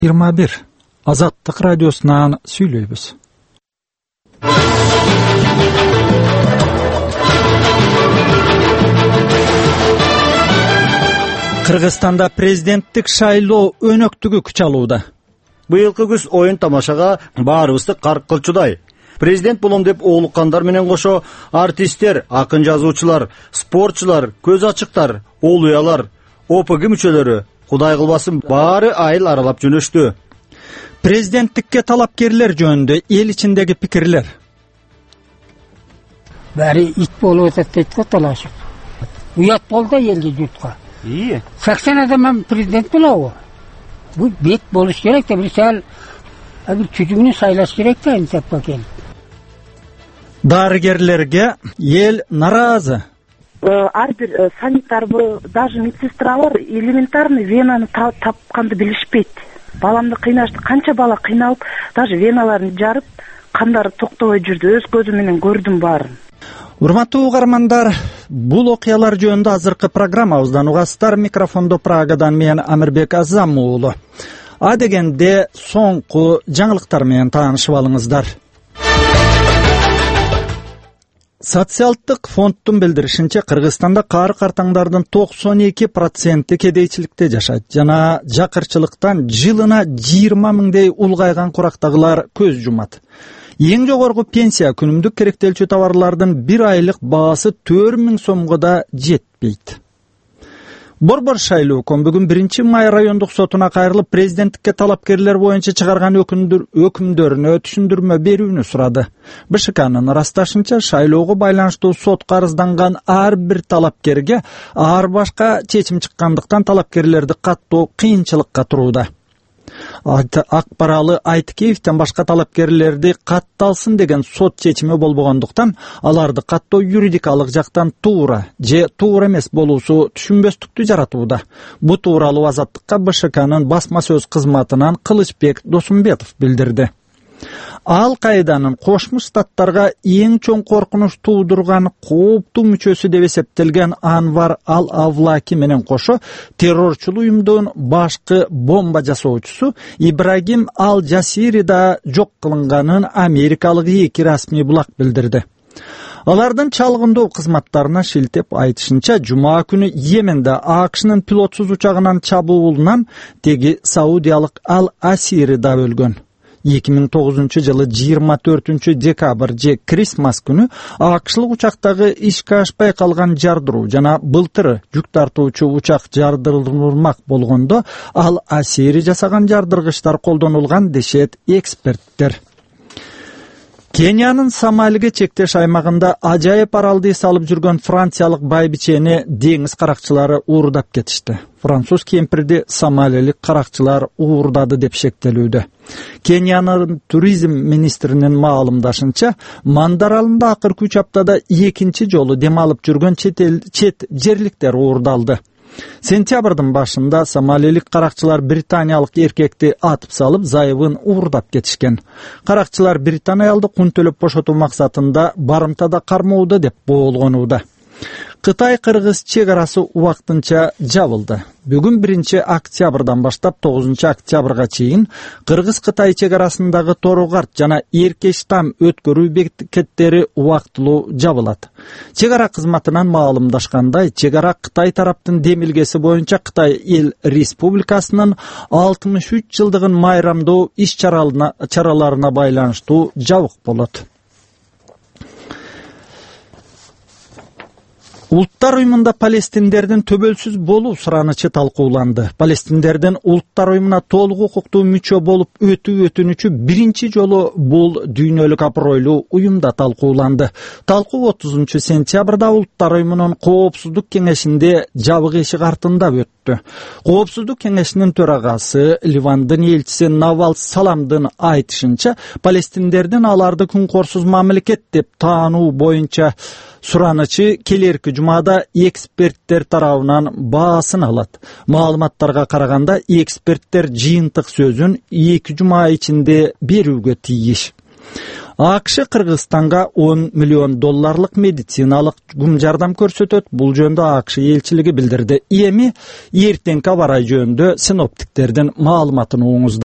21 Азаттык радиосунан сүйлөйбүз. Кыргызстанда президенттик шайлоо өнөктүгү күч алууда. Быйылкы күз оюн тамашага баарыбызды карк кылчудай. Президент болом деп оолуккандар менен кошо артисттер, акын жазуучулар, спортчулар, көз ачыктар, олуялар, ОПГ мүчөлөрү, Кудай кылбасын баары айыл аралап жөнөштү. Президенттикке талапкерлер жөнүндө эл ичиндеги пикирлер. Баары ит болуп атат дейт го талашып. Уят болду элге журтка. 80 адам президент болобу? Бул бет болуш керек да, бир сал чүчүгүнү сайлаш керек да, инсапка келип. Дарыгерлерге эл наразы. Ар бир санитарбы, даже медсестралар элементарный венаны тапканды билишпейт. Баламды кыйнашты, канча бала кыйналып, даже веналарын жарып, кандары токтобой жүрдү. Өз көзүм менен көрдүм баарын. Урматтуу угармандар, бул окуялар жөнүндө азыркы программабыздан угасыздар. Микрофондо Прагадан мен Амирбек Азам уулу. А дегенде соңку жаңылыктар менен таанышып алыңыздар. Социалдык фонддун билдиришинче, Кыргызстанда кары картаңдардын 92% кедейчиликте жашайт жана жакырчылыктан жылына 20 миңдей улгайган курактагылар көз жумат. Эң жогорку пенсия күнүмдүк керектелчү товарлардын бир айлык баасы 4000 сомго да жетпейт. Борбор шайлооком бүгүн 1 май райондук сотуна кайрылып, президенттикке талапкерлер боюнча чыгарган өкүмдөрүнө түшүндүрмө берүүнү сурады. БШКнын ырасташынча, шайлоого байланыштуу сотко арызданган ар бир талапкерге ар башка чечим чыккандыктан талапкерлерди каттоо кыйынчылыкка турууда. Акбаралы Айткеевден башка талапкерлерди катталсын деген сот чечими болбогондуктан, аларды каттоо юридикалык жактан туура же туура эмес болуусу түшүнбөстүктү жаратууда. Бу тууралуу Азаттыкка БШКнын басма сөз кызматынан Кылычбек Досумбетов билдирди. Ал-Каиданын Кошмо Штаттарга эң чоң коркунуч туудурган кооптуу мүчөсү деп эсептелген Анвар Ал-Авлаки менен кошо террорчул уюмдун башкы бомба жасоочусу Ибрагим Ал-Жасири да жок кылынганын америкалык эки расмий булак билдирди. Алардын чалгындоо кызматтарына шилтеп айтышынча, жума күнү Йеменде АКШнын пилотсуз учагынан чабуулунан теги саудиялык Ал-Асири да өлгөн. 2009 жылы 24 декабрь же Крисмас күнү АКШлык учактагы ишке ашпай калган жардыруу жана былтыры жүк тартуучу учак жардырылмак болгондо Ал-Асири жасаган жардыргычтар колдонулган дешет эксперттер. Кениянын Сомалиге чектеш аймагында ажайып аралды салып жүргөн франциялык байбичени деңиз каракчылары уурдап кетишти. Француз кемпирди сомалилик каракчылар уурдады деп шектелүүдө. Кениянын туризм министринин маалымдашынча, Мандар аралында акыркы 3 аптада экинчи жолу дем алып жүргөн чет жерликтер уурдалды. Сентябрдын башында сомалилик каракчылар британиялык эркекти атып салып, зайыбын уурдап кетишкен. Каракчылар британиялды кун төлөп бошотуу максатында барымтада кармоодо деп боолгонууда. Кытай-Кыргыз чек арасы убактынча жабылды. Бүгүн 1 октябрдан баштап 9 октябрга чейин Кыргыз-Кытай чек арасындагы Торугарт жана Эркештам өткөрүү бекеттери убактылуу жабылат. Чек ара кызматынан маалымдашкандай, чек ара Кытай тараптын демилгеси боюнча Кытай эл республикасынын 63 жылдыгын майрамдоо иш-чараларына байланыштуу жабык болот. Улуттар уюмунда палестиндердин төбөлсүз болуу суранычы талкууланды. Палестиндердин улуттар уюмуна толук укуктуу мүчө болуп өтүү өтүнүчү биринчи жолу бул дүйнөлүк абройлуу уюмда талкууланды. Талкуу 30 сентябрда улуттар уюмунун коопсуздук кеңешинде жабык эшик артында өттү. Коопсуздук кеңешинин төрагасы Ливандын элчиси Навал Саламдын айтышынча, палестиндердин аларды күнкорсуз мамлекет деп таануу боюнча суранычы келерки жумада эксперттер тарабынан баасын алат. Маалыматтарга караганда, эксперттер жыйынтык сөзүн 2 жума ичинде берүүгө тийиш. АКШ Кыргызстанга $10 миллион медициналык гум жардам көрсөтөт. Бул жөнүндө АКШ элчилиги билдирди. Эми эртеңки аба ырайы жөнүндө синоптиктердин маалыматын угуңуздар.